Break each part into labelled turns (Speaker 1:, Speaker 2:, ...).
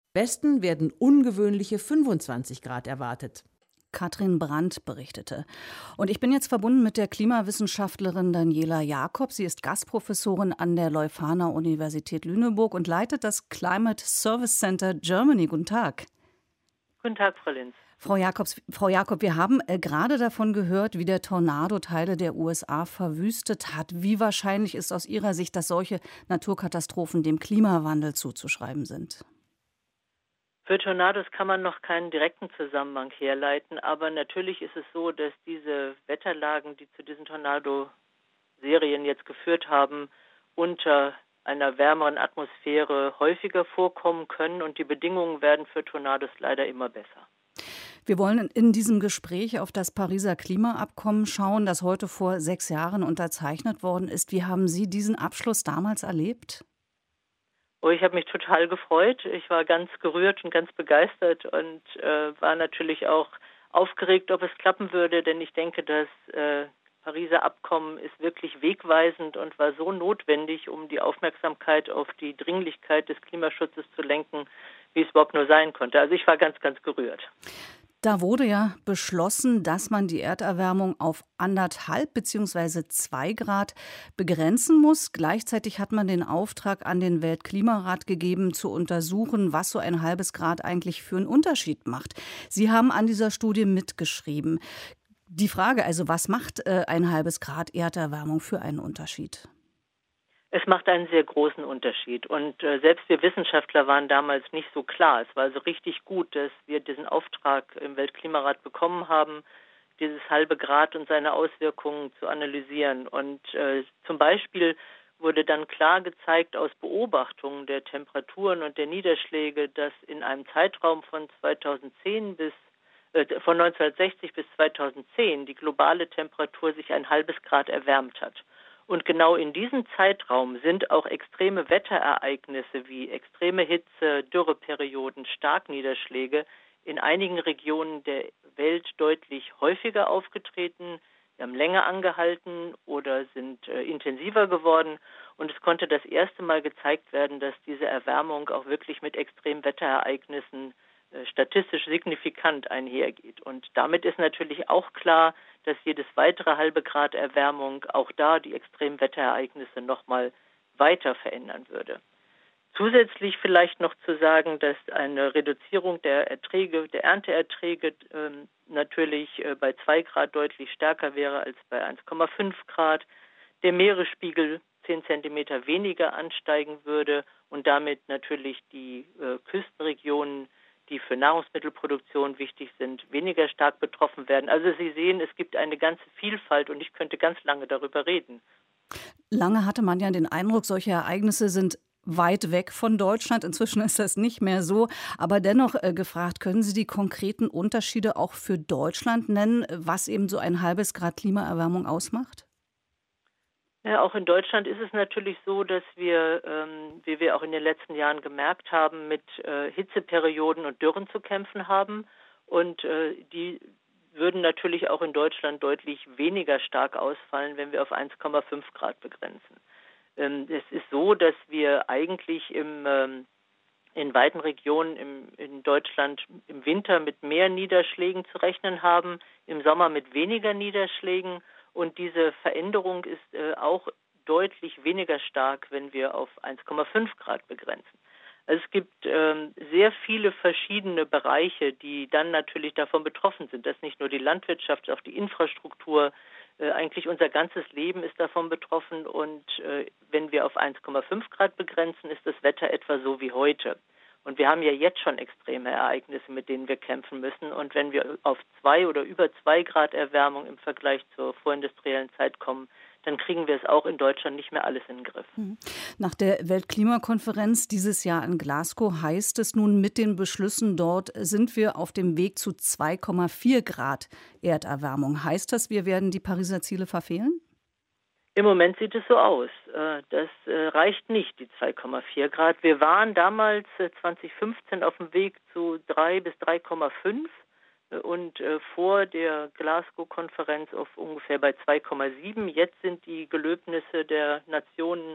Speaker 1: Westen werden ungewöhnliche 25 Grad erwartet.
Speaker 2: Katrin Brandt berichtete. Und ich bin jetzt verbunden mit der Klimawissenschaftlerin Daniela Jakob. Sie ist Gastprofessorin an der Leuphana Universität Lüneburg und leitet das Climate Service Center Germany. Guten Tag.
Speaker 3: Guten Tag, Frau Linz.
Speaker 2: Frau Jakob, wir haben gerade davon gehört, wie der Tornado Teile der USA verwüstet hat. Wie wahrscheinlich ist aus Ihrer Sicht, dass solche Naturkatastrophen dem Klimawandel zuzuschreiben sind?
Speaker 3: Für Tornados kann man noch keinen direkten Zusammenhang herleiten, aber natürlich ist es so, dass diese Wetterlagen, die zu diesen Tornadoserien jetzt geführt haben, unter einer wärmeren Atmosphäre häufiger vorkommen können und die Bedingungen werden für Tornados leider immer besser.
Speaker 2: Wir wollen in diesem Gespräch auf das Pariser Klimaabkommen schauen, das heute vor 6 Jahren unterzeichnet worden ist. Wie haben Sie diesen Abschluss damals erlebt?
Speaker 3: Oh, ich habe mich total gefreut. Ich war ganz gerührt und ganz begeistert und war natürlich auch aufgeregt, ob es klappen würde, denn ich denke, das Pariser Abkommen ist wirklich wegweisend und war so notwendig, um die Aufmerksamkeit auf die Dringlichkeit des Klimaschutzes zu lenken, wie es überhaupt nur sein konnte. Also ich war ganz, ganz gerührt.
Speaker 2: Da wurde ja beschlossen, dass man die Erderwärmung auf 1,5 bzw. 2 Grad begrenzen muss. Gleichzeitig hat man den Auftrag an den Weltklimarat gegeben, zu untersuchen, was so ein halbes Grad eigentlich für einen Unterschied macht. Sie haben an dieser Studie mitgeschrieben. Die Frage also, was macht ein halbes Grad Erderwärmung für einen Unterschied?
Speaker 3: Es macht einen sehr großen Unterschied und selbst wir Wissenschaftler waren damals nicht so klar. Es war also richtig gut, dass wir diesen Auftrag im Weltklimarat bekommen haben, dieses halbe Grad und seine Auswirkungen zu analysieren. Und zum Beispiel wurde dann klar gezeigt aus Beobachtungen der Temperaturen und der Niederschläge, dass in einem Zeitraum von 1960 bis 2010 die globale Temperatur sich ein halbes Grad erwärmt hat. Und genau in diesem Zeitraum sind auch extreme Wetterereignisse wie extreme Hitze, Dürreperioden, Starkniederschläge in einigen Regionen der Welt deutlich häufiger aufgetreten, haben länger angehalten oder sind intensiver geworden. Und es konnte das erste Mal gezeigt werden, dass diese Erwärmung auch wirklich mit extremen Wetterereignissen statistisch signifikant einhergeht. Und damit ist natürlich auch klar, dass jedes weitere halbe Grad Erwärmung auch da die extremen Wetterereignisse nochmal weiter verändern würde. Zusätzlich vielleicht noch zu sagen, dass eine Reduzierung der Erträge, der Ernteerträge natürlich bei 2 Grad deutlich stärker wäre als bei 1,5 Grad. Der Meeresspiegel 10 Zentimeter weniger ansteigen würde und damit natürlich die Küstenregionen, die für Nahrungsmittelproduktion wichtig sind, weniger stark betroffen werden. Also Sie sehen, es gibt eine ganze Vielfalt und ich könnte ganz lange darüber reden.
Speaker 2: Lange hatte man ja den Eindruck, solche Ereignisse sind weit weg von Deutschland. Inzwischen ist das nicht mehr so. Aber dennoch gefragt, können Sie die konkreten Unterschiede auch für Deutschland nennen, was eben so ein halbes Grad Klimaerwärmung ausmacht?
Speaker 3: Ja, auch in Deutschland ist es natürlich so, dass wir, wie wir auch in den letzten Jahren gemerkt haben, mit Hitzeperioden und Dürren zu kämpfen haben. Und die würden natürlich auch in Deutschland deutlich weniger stark ausfallen, wenn wir auf 1,5 Grad begrenzen. Es ist so, dass wir eigentlich in weiten Regionen in Deutschland im Winter mit mehr Niederschlägen zu rechnen haben, im Sommer mit weniger Niederschlägen. Und diese Veränderung ist auch deutlich weniger stark, wenn wir auf 1,5 Grad begrenzen. Also es gibt sehr viele verschiedene Bereiche, die dann natürlich davon betroffen sind. Das ist nicht nur die Landwirtschaft, auch die Infrastruktur. Eigentlich unser ganzes Leben ist davon betroffen. Und wenn wir auf 1,5 Grad begrenzen, ist das Wetter etwa so wie heute. Und wir haben ja jetzt schon extreme Ereignisse, mit denen wir kämpfen müssen. Und wenn wir auf 2 oder über 2 Grad Erwärmung im Vergleich zur vorindustriellen Zeit kommen, dann kriegen wir es auch in Deutschland nicht mehr alles in den Griff.
Speaker 2: Nach der Weltklimakonferenz dieses Jahr in Glasgow heißt es nun, mit den Beschlüssen dort sind wir auf dem Weg zu 2,4 Grad Erderwärmung. Heißt das, wir werden die Pariser Ziele verfehlen?
Speaker 3: Im Moment sieht es so aus. Das reicht nicht, die 2,4 Grad. Wir waren damals 2015 auf dem Weg zu 3 bis 3,5 und vor der Glasgow-Konferenz auf ungefähr bei 2,7. Jetzt sind die Gelöbnisse der Nationen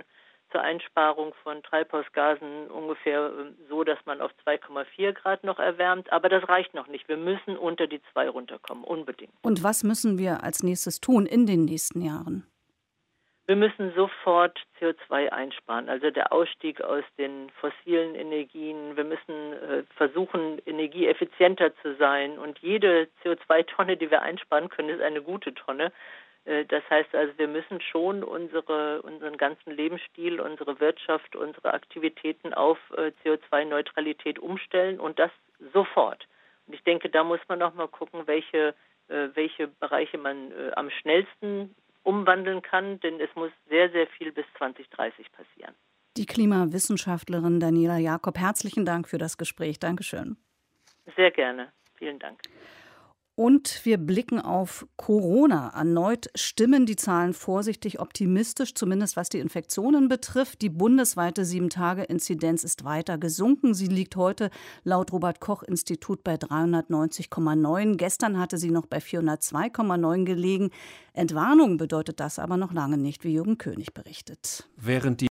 Speaker 3: zur Einsparung von Treibhausgasen ungefähr so, dass man auf 2,4 Grad noch erwärmt. Aber das reicht noch nicht. Wir müssen unter die 2 runterkommen, unbedingt.
Speaker 2: Und was müssen wir als nächstes tun in den nächsten Jahren?
Speaker 3: Wir müssen sofort CO2 einsparen, also der Ausstieg aus den fossilen Energien. Wir müssen versuchen, energieeffizienter zu sein. Und jede CO2-Tonne, die wir einsparen können, ist eine gute Tonne. Das heißt also, wir müssen schon unseren ganzen Lebensstil, unsere Wirtschaft, unsere Aktivitäten auf CO2-Neutralität umstellen und das sofort. Und ich denke, da muss man noch mal gucken, welche Bereiche man am schnellsten umwandeln kann, denn es muss sehr, sehr viel bis 2030 passieren.
Speaker 2: Die Klimawissenschaftlerin Daniela Jakob, herzlichen Dank für das Gespräch. Dankeschön.
Speaker 3: Sehr gerne. Vielen Dank.
Speaker 2: Und wir blicken auf Corona. Erneut stimmen die Zahlen vorsichtig optimistisch, zumindest was die Infektionen betrifft. Die bundesweite 7-Tage-Inzidenz ist weiter gesunken. Sie liegt heute laut Robert-Koch-Institut bei 390,9. Gestern hatte sie noch bei 402,9 gelegen. Entwarnung bedeutet das aber noch lange nicht, wie Jürgen König berichtet.
Speaker 4: Während die